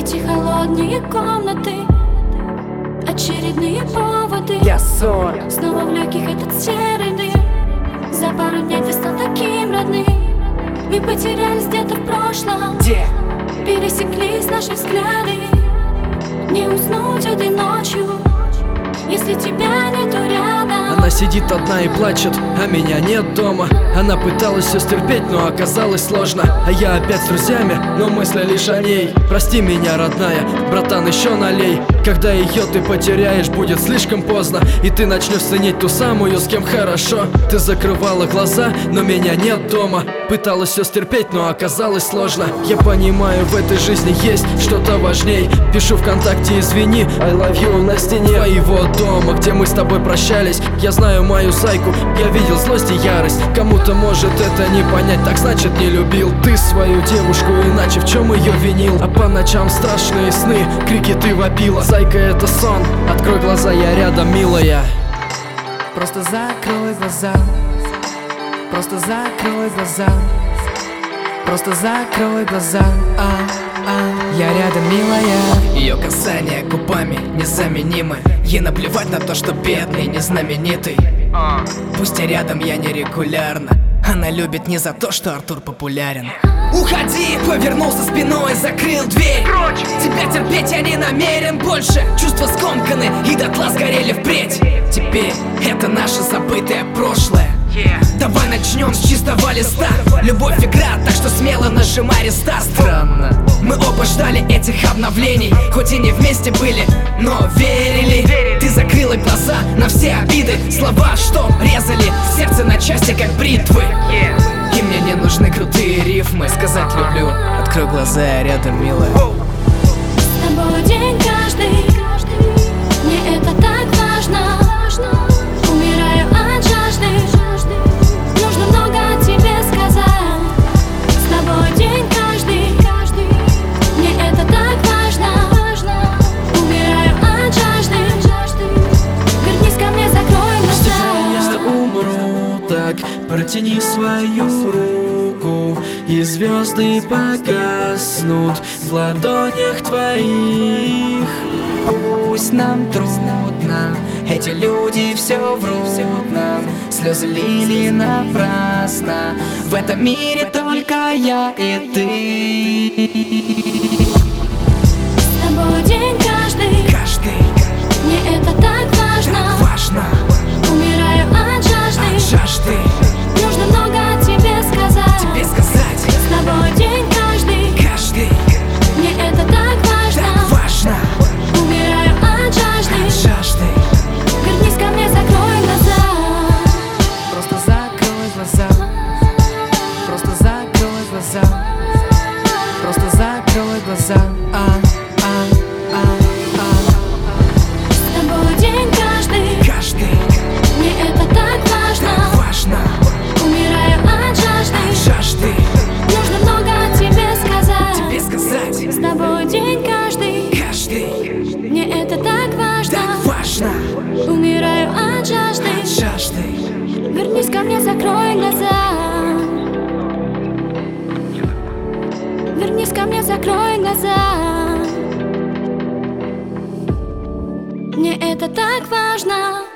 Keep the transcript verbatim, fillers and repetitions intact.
Эти холодные комнаты, очередные поводы. Я сон. Снова в легких этот серый дым. За пару дней ты стал таким родным. Мы потерялись где-то в прошлом. Где? Пересеклись наши взгляды. Не уснуть этой ночью, если тебя нету рядом. Она сидит одна и плачет, а меня нет дома. Она пыталась все стерпеть, но оказалось сложно. А я опять с друзьями, но мысли лишь о ней. Прости меня, родная, братан, еще налей. Когда ее ты потеряешь, будет слишком поздно. И ты начнешь ценить ту самую, с кем хорошо. Ты закрывала глаза, но меня нет дома. Пыталась все стерпеть, но оказалось сложно. Я понимаю, в этой жизни есть что-то важней. Пишу ВКонтакте, извини, I love you на стене твоего дома, где мы с тобой прощались. Я знаю мою зайку, я видел злость и ярость. Кому-то может это не понять, так значит не любил ты свою девушку, иначе в чем ее винил? А по ночам страшные сны, крики ты вопила. Зайка, это сон, открой глаза, я рядом, милая. Просто закрой глаза. Просто закрой глаза. Просто закрой глаза. А, а, я рядом, милая. Ее касания губами незаменимы. Ей наплевать на то, что бедный, не знаменитый. Пусть я рядом, я нерегулярно. Она любит не за то, что Артур популярен. Уходи, повернулся спиной, закрыл дверь. Прочь. Тебя терпеть я не намерен больше. Чувства скомканы и дотла сгорели впредь. Теперь это наше забытое прошлое. Yeah. Давай начнем с чистого листа. Любовь игра, так что смело нажимай рестарт. Странно, мы оба ждали этих обновлений. Хоть и не вместе были, но верили. Ты закрыла глаза на все обиды. Слова, что резали сердце на части, как бритвы. Yeah. И мне не нужны крутые рифмы. Сказать люблю, открой глаза, я рядом, милая. С тобой день каждый, мне это так важно. Умираю от жажды, нужно много тебе сказать. С тобой день каждый, мне это так важно. Умираю от жажды, вернись ко мне, закрой глаза. Я умру, так протяни свою руку, и звезды погаснут в ладонях твоих. Пусть нам трудно, эти люди все врут нам. Слезы лили напрасно, в этом мире только я и ты. С тобой день каждый, Каждый, мне это так важно. важно. Умираю от жажды, От жажды нужно много тебе сказать. тебе сказать. С тобой день каждый, Каждый, мне это так важно. так важно. Умираю от жажды, От жажды вернись ко мне, закрой глаза. Просто закрой глаза. Просто закрой глаза. Просто закрой глаза. А, а, а, а. С тобой день каждый, Каждый, мне это так важно. важно. Умираю от жажды, От жажды нужно много тебе сказать. тебе сказать. С тобой день каждый, Каждый, мне это так важно. так важно. Умираю от жажды, От жажды вернись ко мне, закрой глаза. Вернись ко мне, закрой глаза. Мне это так важно.